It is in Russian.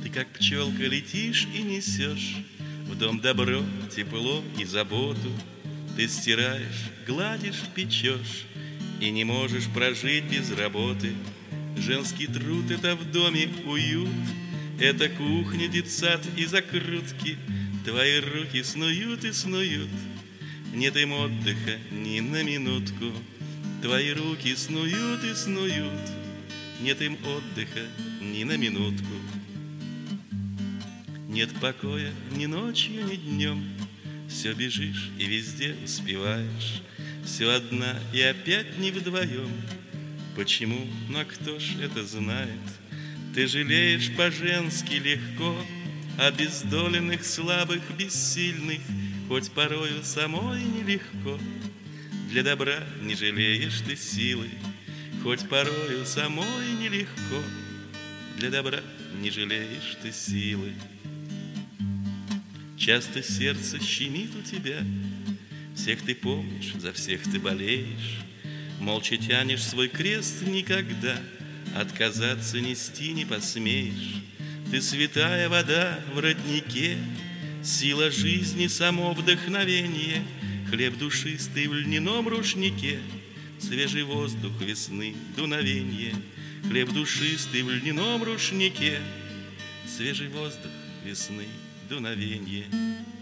как пчелка летишь и несешь в дом добро, тепло и заботу. Ты стираешь, гладишь, печешь и не можешь прожить без работы. Женский труд — это в доме уют, это кухня, детсад и закрутки. Твои руки снуют и снуют, нет им отдыха ни на минутку. Твои руки снуют и снуют, нет им отдыха ни на минутку. Нет покоя ни ночью, ни днем, все бежишь и везде успеваешь, все одна и опять не вдвоем. Почему? Ну а кто ж это знает? Ты жалеешь по-женски легко обездоленных, слабых, бессильных, хоть порою самой нелегко. Для добра не жалеешь ты силы, хоть порою самой нелегко. Для добра не жалеешь ты силы. Часто сердце щемит у тебя, всех ты помнишь, за всех ты болеешь, молча тянешь свой крест, никогда отказаться нести не посмеешь. Ты святая вода в роднике, сила жизни, само вдохновение, хлеб душистый в льняном рушнике, свежий воздух весны, дуновенье. Хлеб душистый в льняном рушнике, свежий воздух весны, дуновенье.